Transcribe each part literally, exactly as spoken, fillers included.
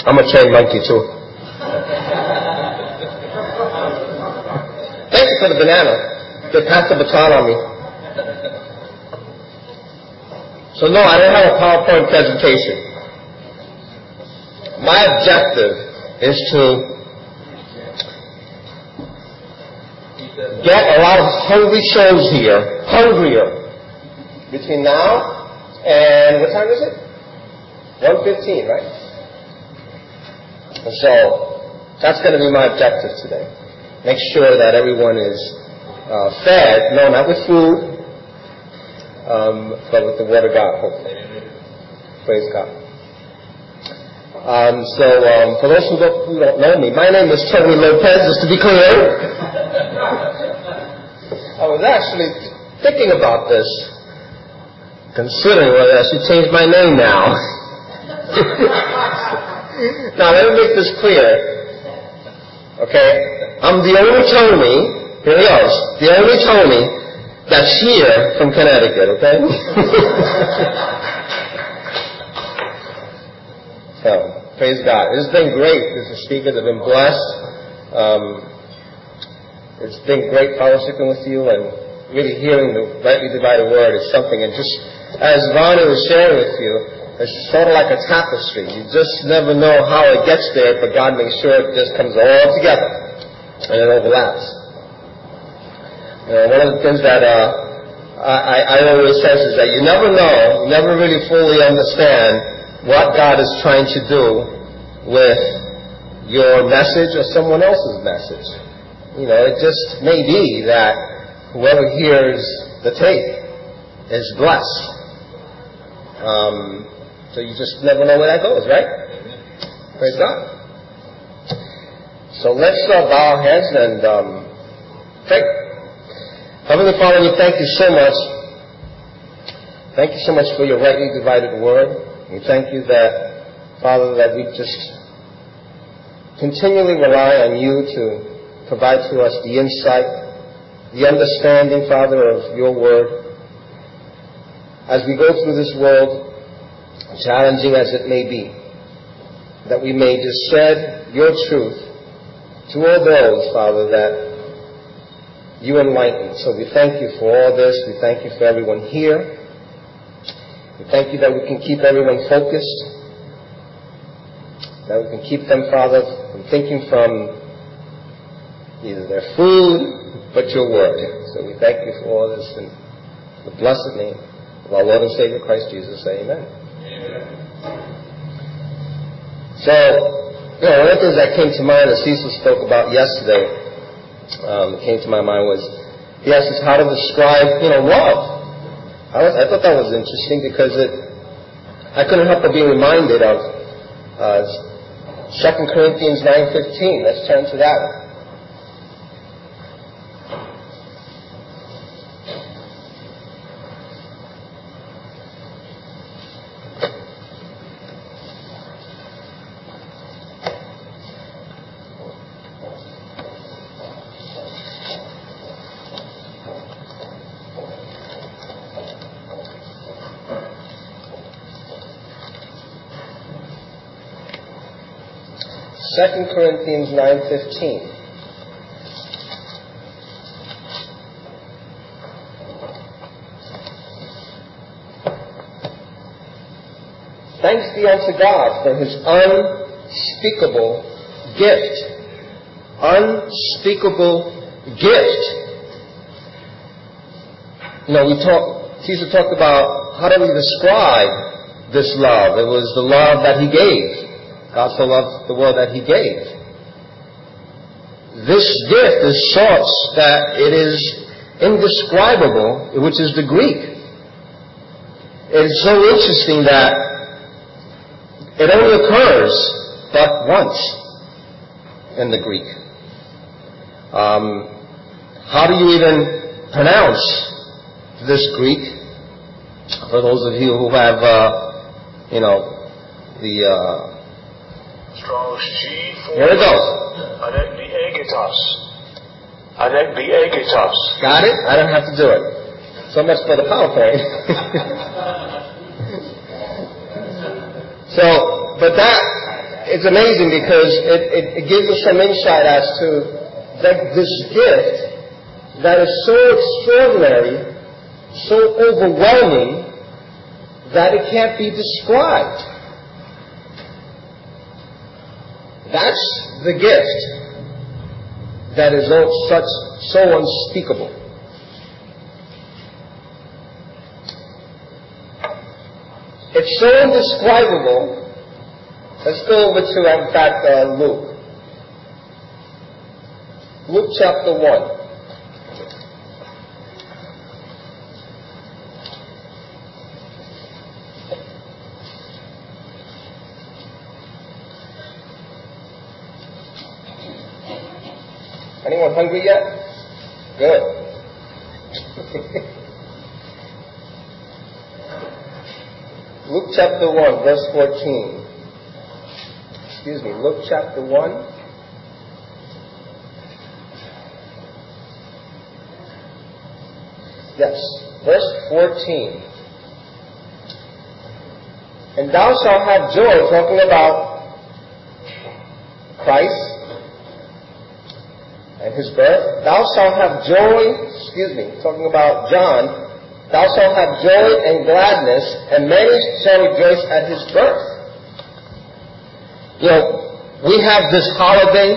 I'm a trained monkey too. Thank you for the banana. They passed the baton on me. So no, I don't have a PowerPoint presentation. My objective is to get a lot of hungry souls here, hungrier, between now and, what time is it? one fifteen, right? And so, that's going to be my objective today. Make sure that everyone is uh, fed, no, not with food, um, but with the Word of God, hopefully. Praise God. Um, so, um, for those who don't, who don't know me, my name is Tony Lopez, just to be clear. I was actually thinking about this, considering whether I should change my name now. Now, let me make this clear. Okay? I'm the only Tony, here he goes, the only Tony that's here from Connecticut, okay? So, praise God. It's been great as a speaker. I've been blessed. Um, it's been great fellowshipping with you, and really hearing the rightly divided word is something. And just as Ronnie was sharing with you, it's sort of like a tapestry. You just never know how it gets there, but God makes sure it just comes all together and it overlaps. You know, one of the things that uh, I, I always say is that you never know, you never really fully understand what God is trying to do with your message or someone else's message. You know, it just may be that whoever hears the tape is blessed. Um, so you just never know where that goes, right? Praise God. So let's uh, bow our heads and um, pray. Heavenly Father, we thank you so much. Thank you so much for your rightly divided word. We thank you that, Father, that we just continually rely on you to provide to us the insight, the understanding, Father, of your word. As we go through this world, challenging as it may be, that we may just shed your truth to all those, Father, that you enlighten. So we thank you for all this. We thank you for everyone here. We thank you that we can keep everyone focused, that we can keep them, Father, from thinking from either their food, but your word. So we thank you for all this in the blessed name of our Lord and Savior Christ Jesus. Amen. Amen. So, you know, one of the things that came to mind that Cecil spoke about yesterday, um, that came to my mind was, he asked us how to describe, you know, love. I, was, I thought that was interesting because it, I couldn't help but be reminded of uh, Second Corinthians nine fifteen. Let's turn to that one. Second Corinthians nine fifteen. Thanks be unto God for his unspeakable gift. Unspeakable gift. You know, we talked, Caesar talked about how do we describe this love. It was the love that he gave. God so loved the world that he gave. This gift is such that it is indescribable, which is the Greek. It is so interesting that it only occurs but once in the Greek. Um, how do you even pronounce this Greek? For those of you who have, uh, you know, the... Uh, Strong's G four. Here it goes. Anekbiagetos. Anekbiagetos. Got it? I don't have to do it. So much for the PowerPoint. So, but that it's amazing because it, it, it gives us some insight as to that this gift that is so extraordinary, so overwhelming, that it can't be described. That's the gift that is such so unspeakable. It's so indescribable. Let's go over to, in fact, uh, Luke. Luke chapter one. Anyone hungry yet? Good. Luke chapter one, verse fourteen. Excuse me, Luke chapter one. Yes, verse fourteen. And thou shalt have joy, talking about Christ and his birth. Thou shalt have joy, excuse me, talking about John. Thou shalt have joy and gladness, and many shall rejoice at his birth. You know, we have this holiday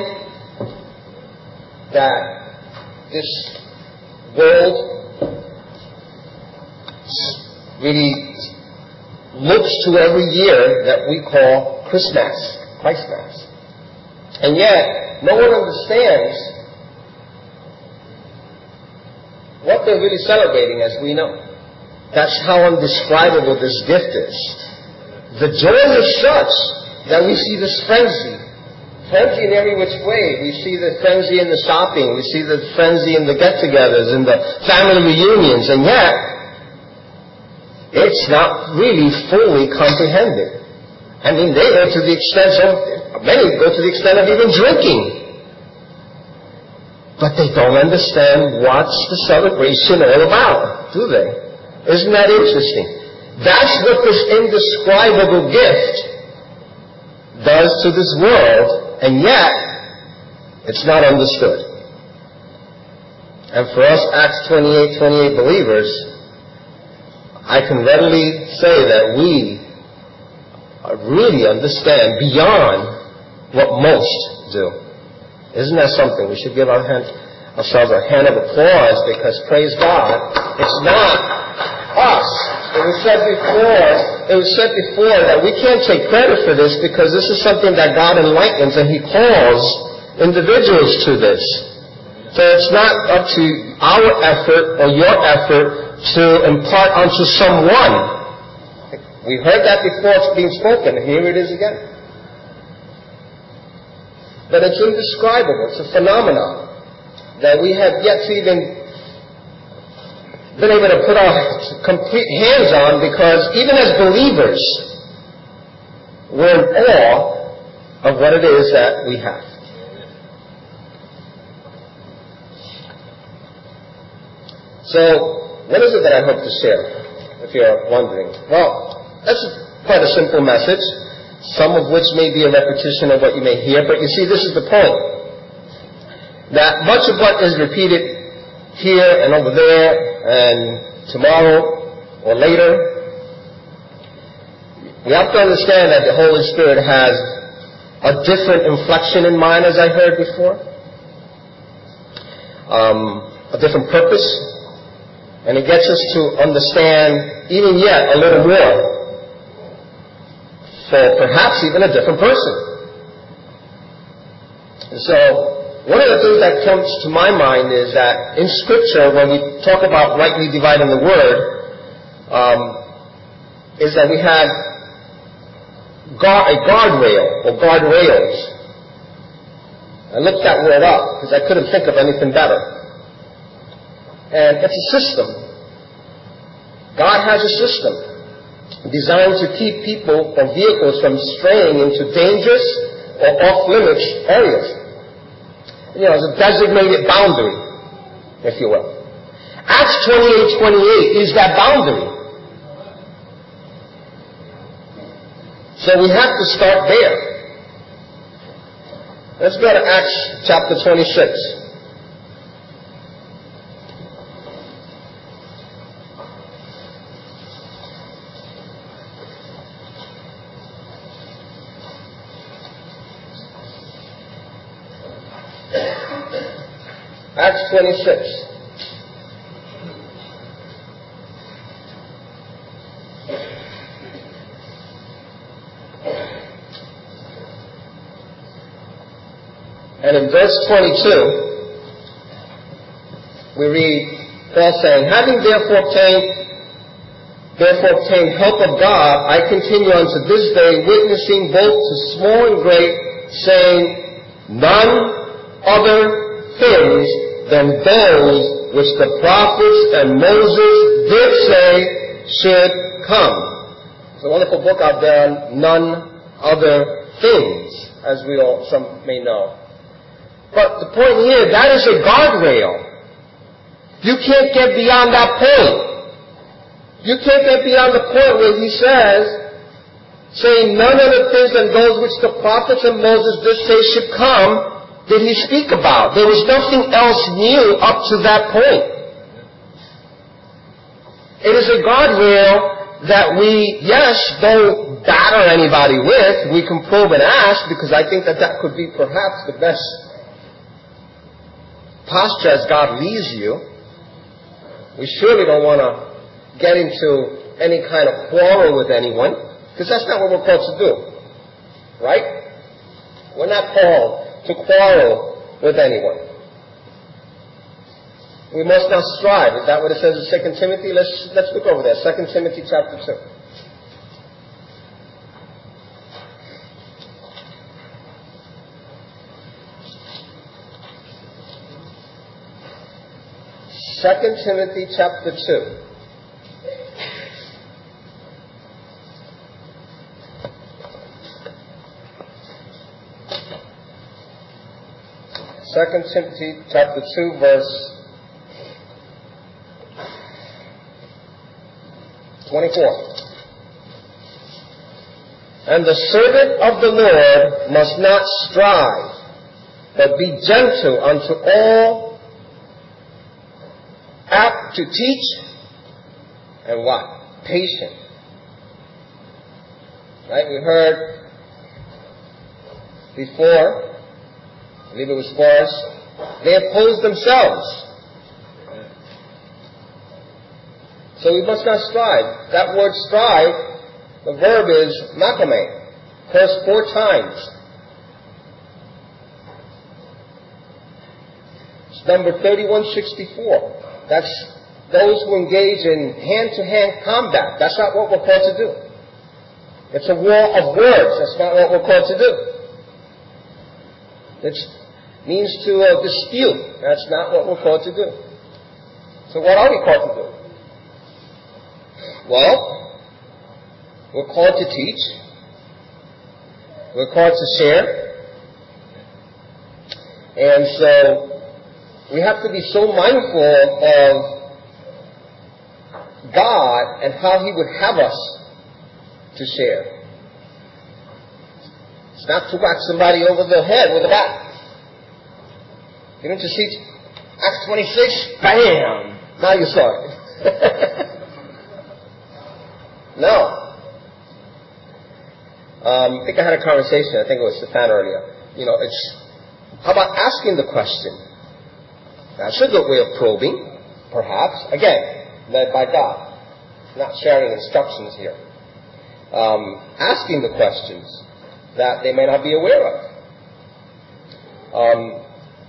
that this world really looks to every year that we call Christmas, Christmas. And yet, no one understands what they're really celebrating, as we know. That's how indescribable this gift is. The joy is such that we see this frenzy. Frenzy in every which way. We see the frenzy in the shopping. We see the frenzy in the get-togethers and the family reunions. And yet, it's not really fully comprehended. I mean, they go to the extent of, many go to the extent of even drinking. But they don't understand what's the celebration all about, do they? Isn't that interesting? That's what this indescribable gift does to this world, and yet it's not understood. And for us Acts twenty-eight twenty-eight believers, I can readily say that we really understand beyond what most do. Isn't that something? We should give our hand, ourselves a hand of applause, because, praise God, it's not us. It was said before, it was said before that we can't take credit for this, because this is something that God enlightens, and He calls individuals to this. So it's not up to our effort or your effort to impart unto someone. We heard that before it's being spoken, and here it is again. But it's indescribable. It's a phenomenon that we have yet to even been able to put our complete hands on, because even as believers, we're in awe of what it is that we have. So, what is it that I hope to share, if you're wondering? Well, that's quite a simple message, some of which may be a repetition of what you may hear, but you see, this is the point. That much of what is repeated here and over there and tomorrow or later, we have to understand that the Holy Spirit has a different inflection in mind, as I heard before, um, a different purpose, and it gets us to understand even yet a little more, for perhaps even a different person. And so, one of the things that comes to my mind is that in Scripture, when we talk about rightly dividing the Word, um, is that we had guard, a guardrail, or guardrails. I looked that word up, because I couldn't think of anything better. And it's a system. God has a system designed to keep people or vehicles from straying into dangerous or off-limits areas. You know, it's a designated boundary, if you will. Acts twenty-eight twenty-eight is that boundary. So we have to start there. Let's go to Acts chapter twenty-six. Acts twenty-six. And in verse twenty-two, we read Paul saying, having therefore obtained, therefore obtained help of God, I continue unto this day, witnessing both to small and great, saying, none other things than those which the prophets and Moses did say should come. There's a wonderful book out there on none other things, as we all, some may know. But the point here, that is a guardrail. You can't get beyond that point. You can't get beyond the point where he says, saying none of the things than those which the prophets and Moses did say should come, did he speak about. There was nothing else new up to that point. It is a guardrail that we, yes, don't batter anybody with. We can probe and ask, because I think that that could be perhaps the best posture as God leads you. We surely don't want to get into any kind of quarrel with anyone, because that's not what we're called to do. Right? We're not called to quarrel with anyone. We must not strive. Is that what it says in Second Timothy? Let's, let's look over there. Second Timothy chapter two. Second Timothy chapter two. Second Timothy chapter two, verse twenty-four. And the servant of the Lord must not strive, but be gentle unto all, apt to teach, and what? Patient. Right? We heard before, I believe it was for us, they oppose themselves. So we must not strive. That word strive, the verb is makame, occurs four times. It's number thirty-one sixty-four. That's those who engage in hand-to-hand combat. That's not what we're called to do. It's a war of words. That's not what we're called to do. It means to uh, dispute. That's not what we're called to do. So what are we called to do? Well, we're called to teach. We're called to share. And so we have to be so mindful of God and how He would have us to share. It's not to whack somebody over the head with a bat. You don't just see Acts twenty-six, bam! Now you saw it. No. Um, I think I had a conversation, I think it was Stefan earlier. You know, it's, how about asking the question? That's a good way of probing, perhaps. Again, led by God. Not sharing instructions here. Um, asking the questions that they may not be aware of. Um,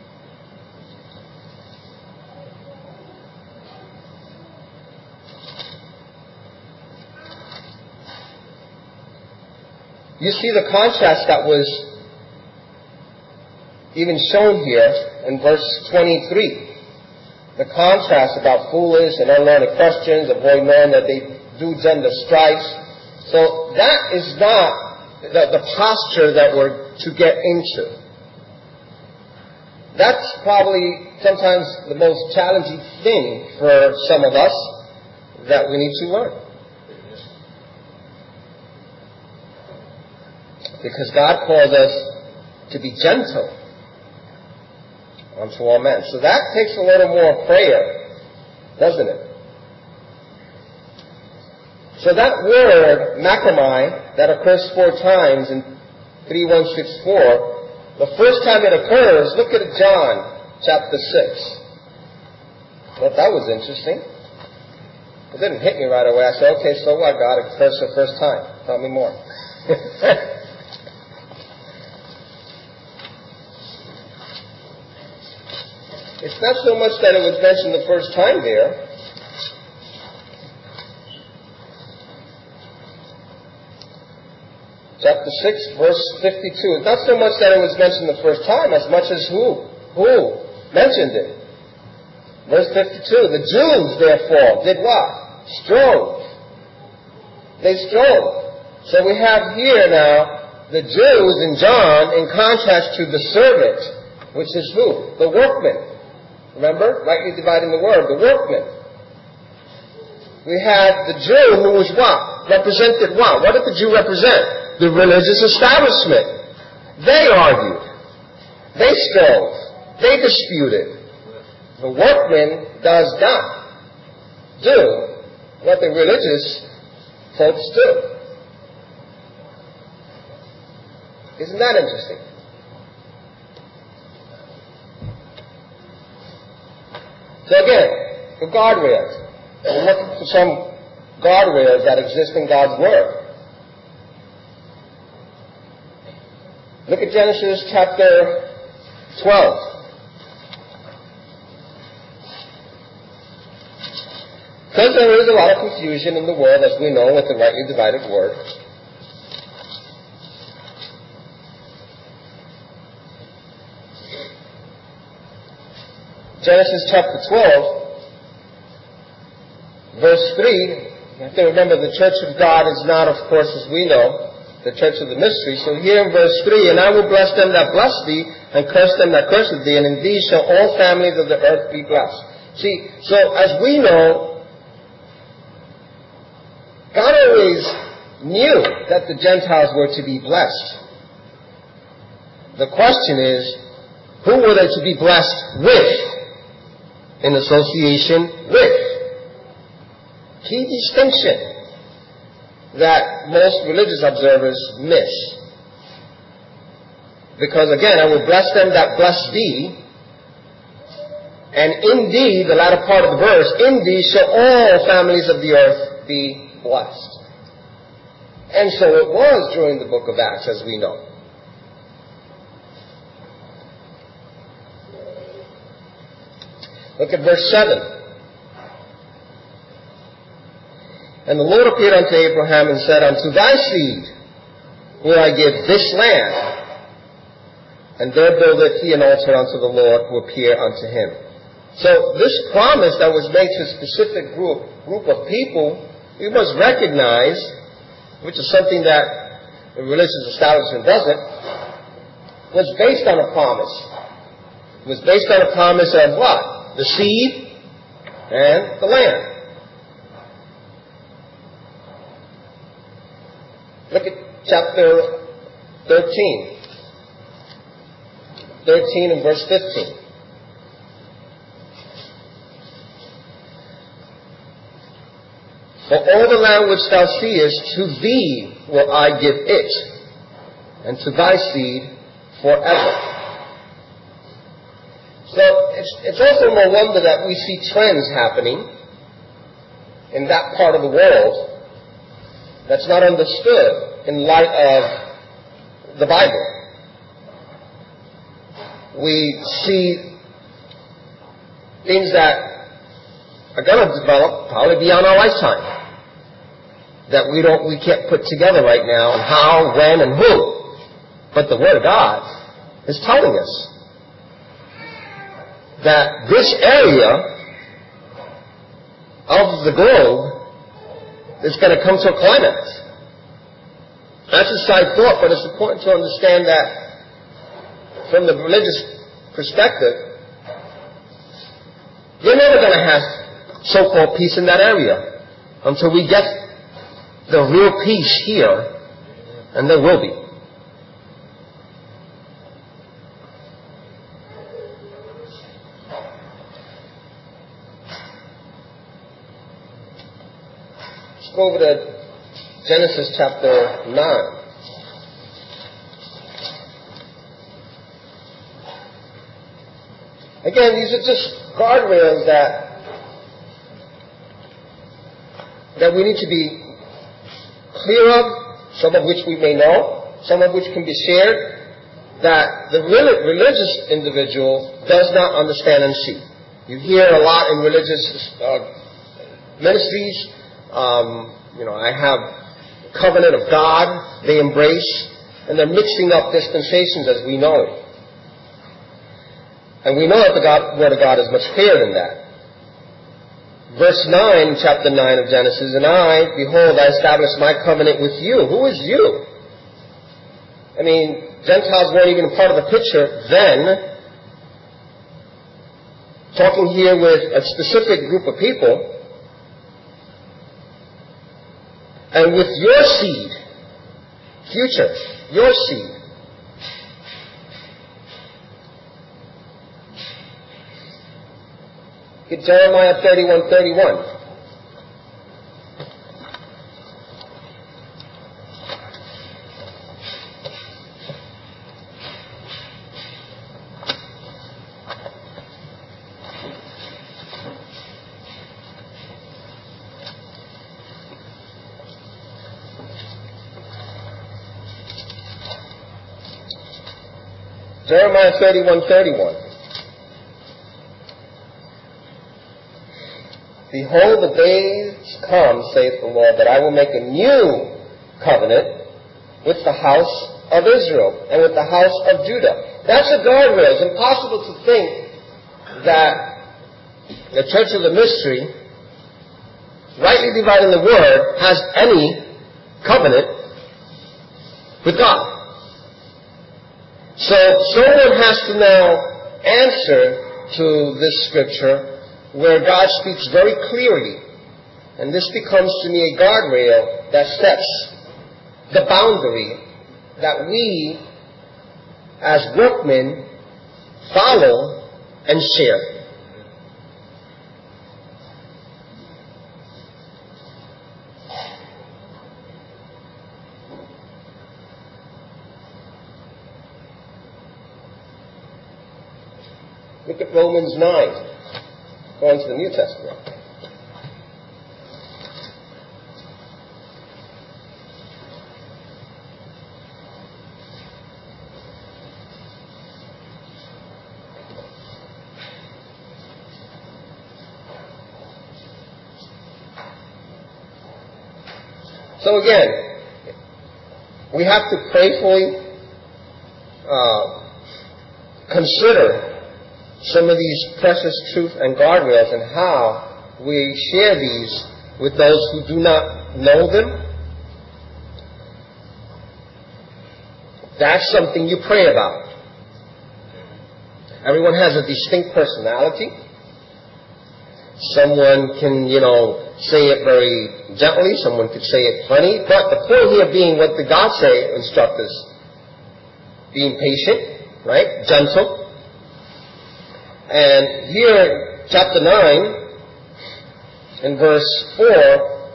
you see the contrast that was even shown here in verse twenty-three. The contrast about foolish and unlearned questions, avoid men that they do gender strifes. So that is not the, the posture that we're to get into. That's probably sometimes the most challenging thing for some of us that we need to learn. Because God calls us to be gentle. unto all men. So that takes a little more prayer, doesn't it? So that word, makamai, that occurs four times in three one six four, the first time it occurs, look at John chapter six. I thought that was interesting. It didn't hit me right away. I said, okay, so what, God? It occurs the first time. Tell me more. It's not so much that it was mentioned the first time there. Chapter six, verse fifty-two. It's not so much that it was mentioned the first time as much as who? Who mentioned it? Verse fifty-two. The Jews, therefore, did what? Strove. They strove. So we have here now the Jews in John in contrast to the servant, which is who? The workman. Remember? Rightly dividing the word. The workman. We had the Jew who was what? Represented what? What did the Jew represent? The religious establishment. They argued. They strove. They disputed. The workman does not do what the religious folks do. Isn't that interesting? So again, the guardrails. We're looking for some guardrails that exist in God's Word. Look at Genesis chapter twelve. Because there is a lot of confusion in the world, as we know, with the rightly divided word. Genesis chapter twelve, verse three. You have to remember the church of God is not, of course, as we know, the church of the mystery. So here in verse three, and I will bless them that bless thee, and curse them that curse thee, and in thee shall all families of the earth be blessed. See, so as we know, God always knew that the Gentiles were to be blessed. The question is, who were they to be blessed with? In association with. Key distinction that most religious observers miss. Because again, I will bless them that bless thee, and in thee, the latter part of the verse, in thee shall all families of the earth be blessed. And so it was during the book of Acts, as we know. Look at verse seven. And the Lord appeared unto Abraham and said, unto thy seed will I give this land. And there buildeth he an altar unto the Lord who appeared unto him. So this promise that was made to a specific group, group of people, we must recognize, which is something that the religious establishment doesn't, was based on a promise. It was based on a promise of what? The seed and the land. Look at chapter thirteen. thirteen and verse fifteen. For all the land which thou seest, to thee will I give it, and to thy seed forever. So it's, it's also no wonder that we see trends happening in that part of the world that's not understood in light of the Bible. We see things that are going to develop probably beyond our lifetime that we don't, we can't put together right now, and how, when, and who. But the Word of God is telling us that this area of the globe is going to come to a climax. That's a side thought, but it's important to understand that from the religious perspective, you're never going to have so-called peace in that area until we get the real peace here, and there will be. Let's go over to Genesis chapter nine. Again, these are just guardrails that that we need to be clear of, some of which we may know, some of which can be shared, that the religious individual does not understand and see. You hear a lot in religious uh, ministries, um, you know, I have covenant of God, they embrace, and they're mixing up dispensations as we know it. And we know that the God, Word of God is much clearer than that. Verse nine, chapter nine of Genesis, and I, behold, I establish my covenant with you. Who is you? I mean, Gentiles weren't even part of the picture then. Talking here with a specific group of people. And with your seed, future, your seed. Get Jeremiah thirty-one thirty-one. Jeremiah thirty-one thirty-one. Behold, the days come, saith the Lord, that I will make a new covenant with the house of Israel and with the house of Judah. That's a guardrail. It's impossible to think that the Church of the Mystery, rightly dividing the Word, has any covenant with God. So someone has to now answer to this scripture where God speaks very clearly. And this becomes to me a guardrail that sets the boundary that we as workmen follow and share. Look at Romans nine. Going to the New Testament. So again, we have to prayerfully uh, consider some of these precious truths and guardrails and how we share these with those who do not know them. That's something you pray about. Everyone has a distinct personality. Someone can, you know, say it very gently. Someone could say it funny. But the point here being what did God say, instruct us? Being patient, right? Gentle. And here, chapter nine, in verse four,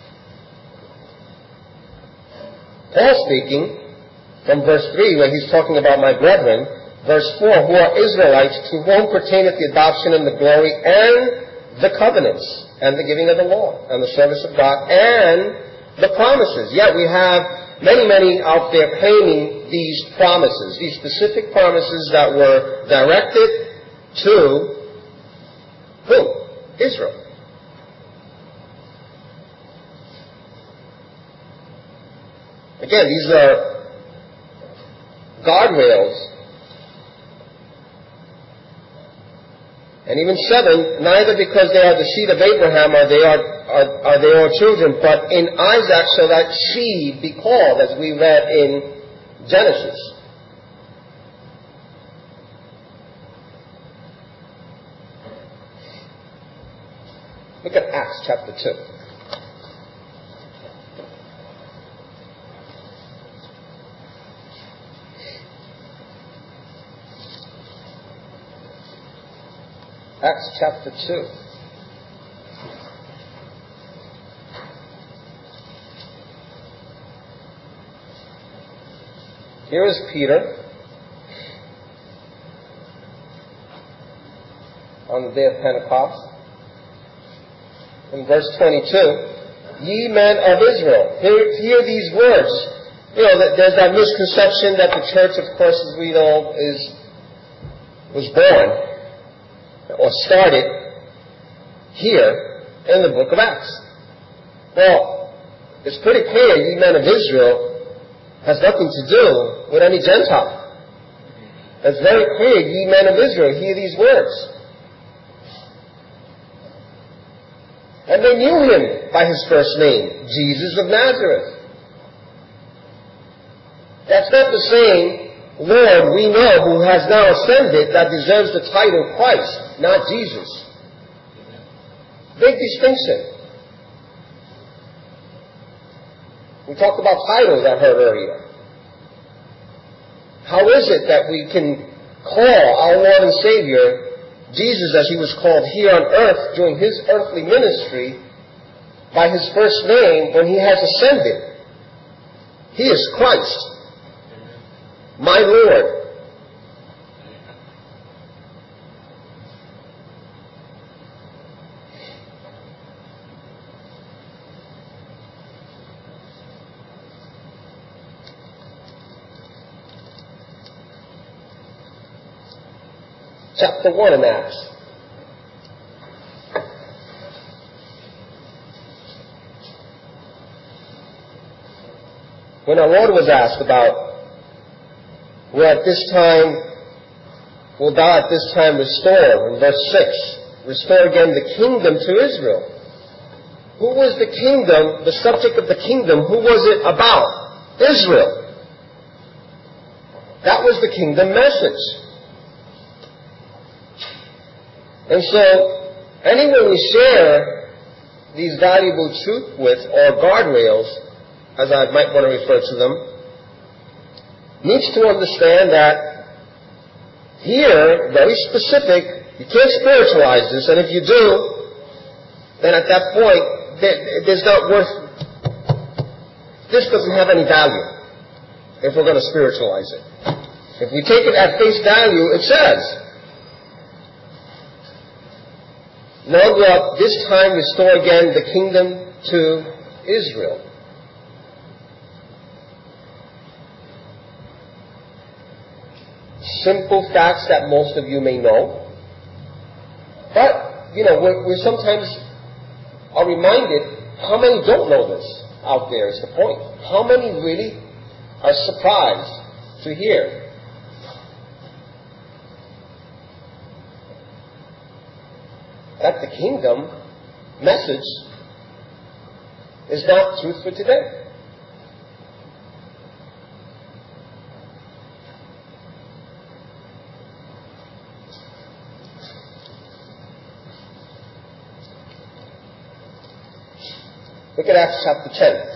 Paul speaking, from verse three, where he's talking about my brethren, verse four, who are Israelites, to whom pertaineth the adoption and the glory and the covenants, and the giving of the law, and the service of God, and the promises. Yet we have many, many out there claiming these promises, these specific promises that were directed to who? Israel. Again, these are guardrails. And even seven, neither because they are the seed of Abraham are they are, are, are they all children, but in Isaac shall that seed be called, as we read in Genesis. Look at Acts chapter two. Acts chapter two. Here is Peter on the day of Pentecost. In verse twenty-two, ye men of Israel, hear, hear these words. You know, there's that misconception that the church, of course, as we know, is was born or started here in the book of Acts. Well, it's pretty clear, ye men of Israel has nothing to do with any Gentile. It's very clear, ye men of Israel, hear these words. And they knew him by his first name, Jesus of Nazareth. That's not the same Lord we know who has now ascended that deserves the title Christ, not Jesus. Big distinction. We talked about titles I heard earlier. How is it that we can call our Lord and Savior Jesus, as he was called here on earth during his earthly ministry, by his first name when he has ascended? He is Christ, my Lord. Chapter one in Acts. When our Lord was asked about, will at this time, will thou at this time restore, in verse six, restore again the kingdom to Israel? Who was the kingdom, the subject of the kingdom, who was it about? Israel. That was the kingdom message. And so, anyone we share these valuable truth with, or guardrails, as I might want to refer to them, needs to understand that here, very specific, you can't spiritualize this, and if you do, then at that point, there's not worth, this doesn't have any value if we're going to spiritualize it. If we take it at face value, it says, Lord will this time restore again the kingdom to Israel. Simple facts that most of you may know. But, you know, we're, we're sometimes are reminded how many don't know this out there is the point. How many really are surprised to hear that the kingdom message is not truth for today. Look at Acts chapter ten.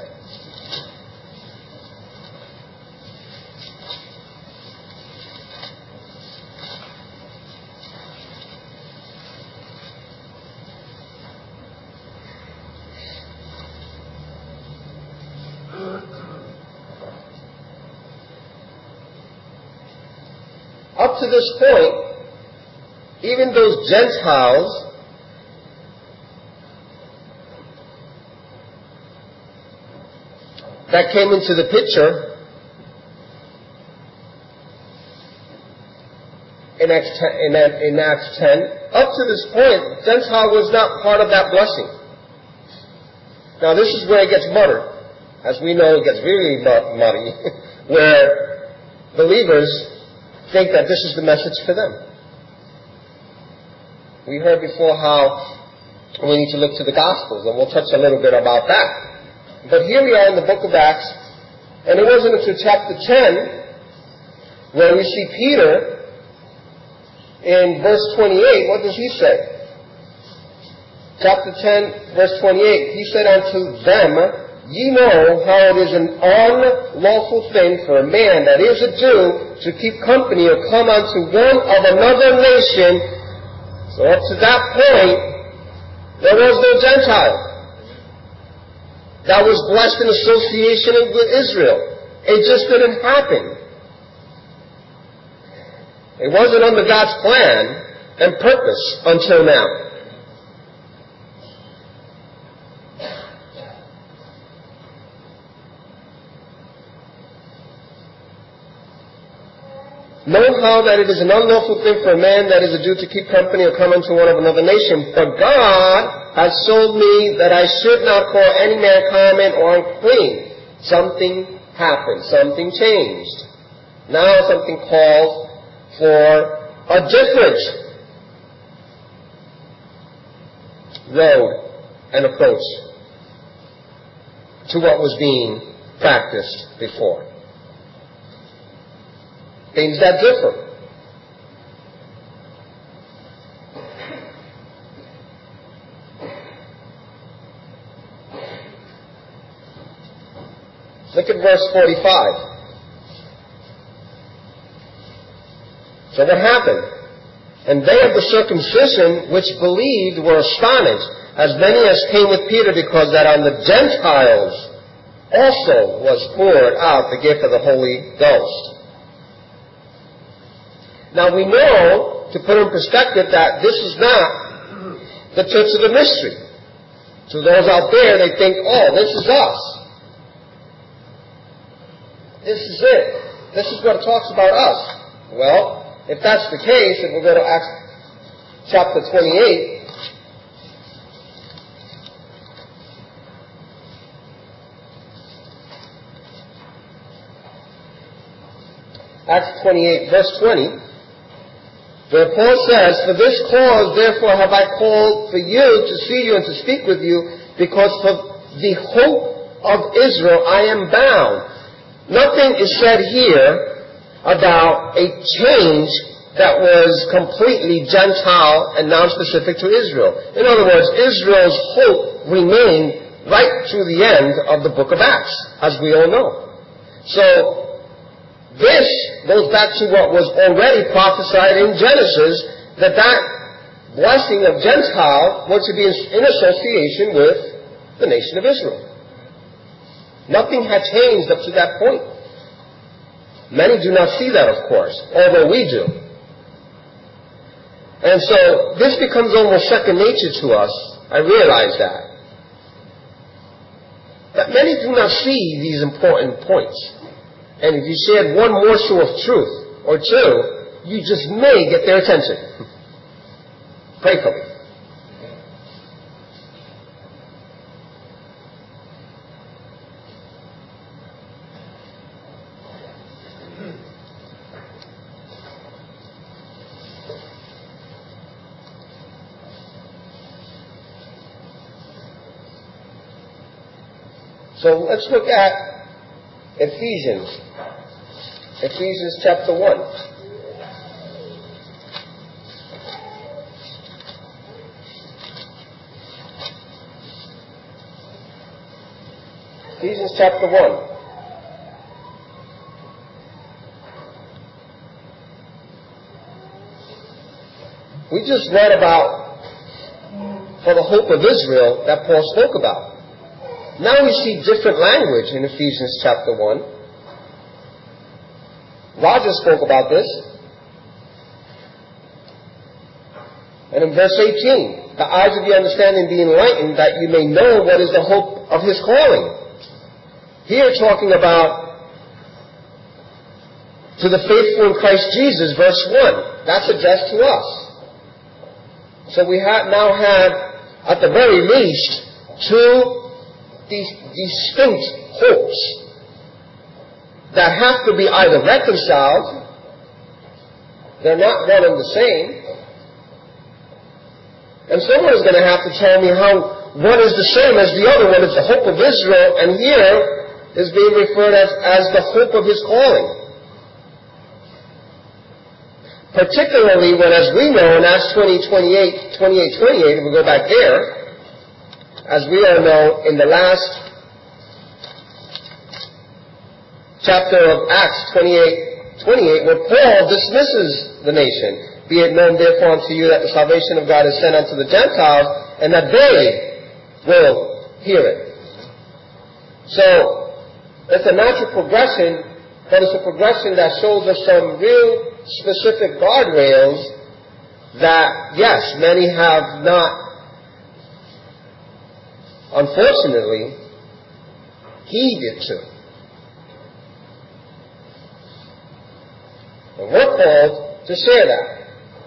Up to this point, even those Gentiles that came into the picture in Acts ten, in, in Acts ten, up to this point, Gentile was not part of that blessing. Now this is where it gets muddied. As we know, it gets really muddy, where believers think that this is the message for them. We heard before how we need to look to the Gospels, and we'll touch a little bit about that. But here we are in the book of Acts, and it wasn't until chapter ten where we see Peter in verse twenty-eight. What does he say? Chapter ten, verse twenty-eight. He said unto them, ye know how it is an unlawful thing for a man that is a Jew to keep company or come unto one of another nation. So up to that point, there was no Gentile that was blessed in association with Israel. It just didn't happen. It wasn't under God's plan and purpose until now. Know how that it is an unlawful thing for a man that is a Jew to keep company or come into one of another nation. For God has told me that I should not call any man common or unclean. Something happened. Something changed. Now something calls for a different road and approach to what was being practiced before. Things that differ. Look at verse forty-five. So what happened? And they of the circumcision which believed were astonished, as many as came with Peter, because that on the Gentiles also was poured out the gift of the Holy Ghost. Now we know, to put in perspective, that this is not the church of the mystery. To those out there, they think, oh, this is us. This is it. This is what it talks about us. Well, if that's the case, if we'll go to Acts chapter twenty-eight, Acts twenty-eight, verse twenty, where Paul says, for this cause, therefore, have I called for you to see you and to speak with you, because for the hope of Israel I am bound. Nothing is said here about a change that was completely Gentile and non-specific to Israel. In other words, Israel's hope remained right through the end of the book of Acts, as we all know. So, this goes back to what was already prophesied in Genesis, that that blessing of Gentile was to be in association with the nation of Israel. Nothing had changed up to that point. Many do not see that, of course, although we do. And so this becomes almost second nature to us. I realize that. But many do not see these important points. And if you shared one morsel of truth or two, you just may get their attention. Pray for me. So let's look at Ephesians. Ephesians chapter one. Ephesians chapter one. We just read about for the hope of Israel that Paul spoke about. Now we see different language in Ephesians chapter one. Roger spoke about this. And in verse eighteen, the eyes of your understanding be enlightened, that you may know what is the hope of his calling. Here talking about to the faithful in Christ Jesus, verse one. That's addressed to us. So we have now have, at the very least, two these distinct hopes that have to be either reconciled, they're not one and the same, and someone is going to have to tell me how one is the same as the other one. It's the hope of Israel, and here is being referred as, as the hope of his calling. Particularly when, as we know in Acts twenty, twenty-eight, twenty-eight, twenty-eight, if we go back there, as we all know, in the last chapter of Acts twenty-eight, twenty-eight, where Paul dismisses the nation. Be it known therefore unto you that the salvation of God is sent unto the Gentiles, and that they will hear it. So, it's a natural progression, but it's a progression that shows us some real specific guardrails that, yes, many have not, unfortunately, heeded to. And we're called to share that.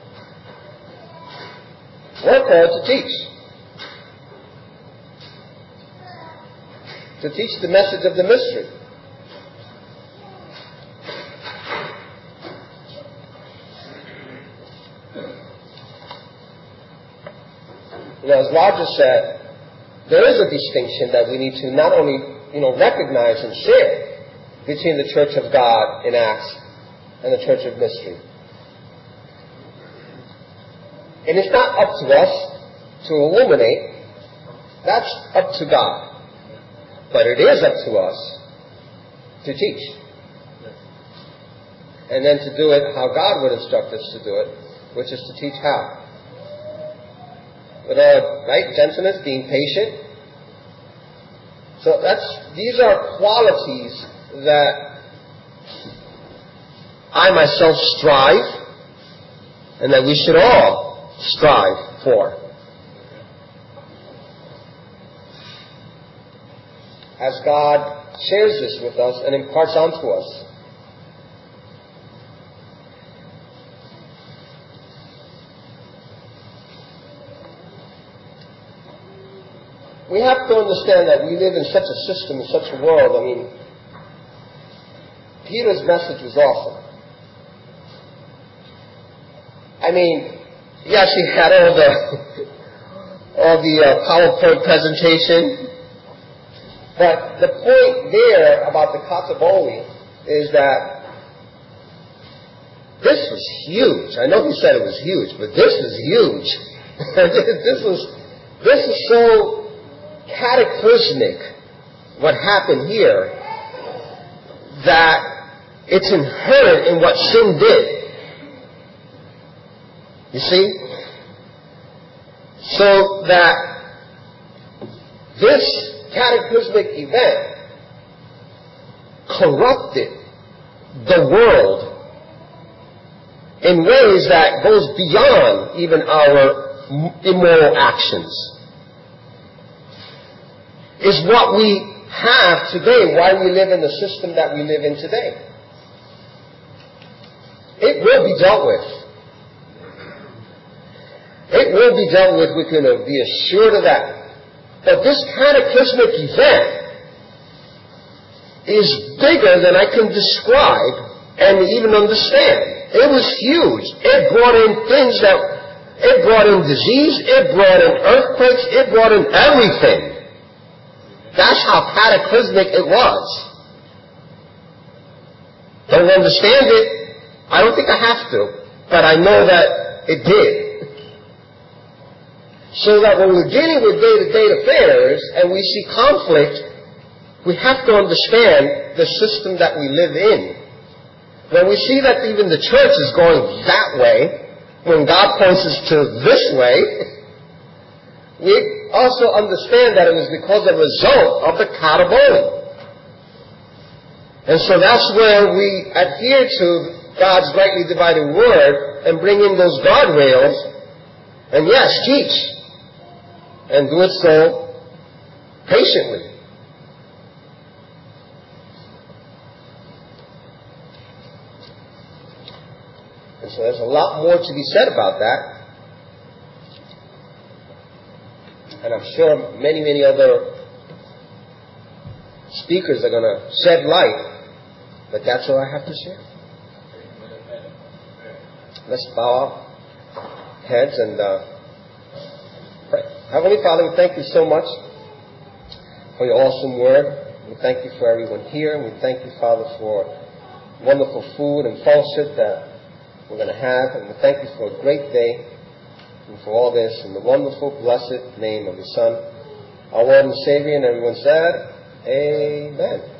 We're called to teach. To teach the message of the mystery. You know, as Roger said, there is a distinction that we need to not only, you know, recognize and share between the Church of God in Acts and the Church of Mystery. And it's not up to us to illuminate. That's up to God. But it is up to us to teach. And then to do it how God would instruct us to do it, which is to teach how. With all right, gentleness, being patient. So that's these are qualities that I myself strive, and that we should all strive for. As God shares this with us and imparts onto us. We have to understand that we live in such a system, in such a world. I mean, Peter's message was awesome. I mean, yes, he had all the all the uh, PowerPoint presentation, but the point there about the Kataboli is that this was huge. I know he said it was huge, but this is huge. this was this is so cataclysmic, what happened here, that it's inherent in what sin did. You see? So that this cataclysmic event corrupted the world in ways that goes beyond even our immoral actions. Is what we have today, why we live in the system that we live in today. It will be dealt with. It will be dealt with, we can be assured of that. But this cataclysmic event is bigger than I can describe and even understand. It was huge. It brought in things that, it brought in disease, it brought in earthquakes, it brought in everything. That's how cataclysmic it was. Don't understand it. I don't think I have to, but I know that it did. So that when we're dealing with day-to-day affairs and we see conflict, we have to understand the system that we live in. When we see that even the church is going that way, when God points us to this way, we also understand that it was because of a result of the Kataboli. And so that's where we adhere to God's rightly divided word and bring in those guardrails and yes, teach. And do it so patiently. And so there's a lot more to be said about that. And I'm sure many, many other speakers are going to shed light, but that's all I have to share. Let's bow our heads and uh, pray. Heavenly Father, we thank you so much for your awesome word. We thank you for everyone here. And we thank you, Father, for wonderful food and fellowship that we're going to have. And we thank you for a great day. And for all this, in the wonderful, blessed name of the Son, our Lord and Savior, and everyone said, Amen.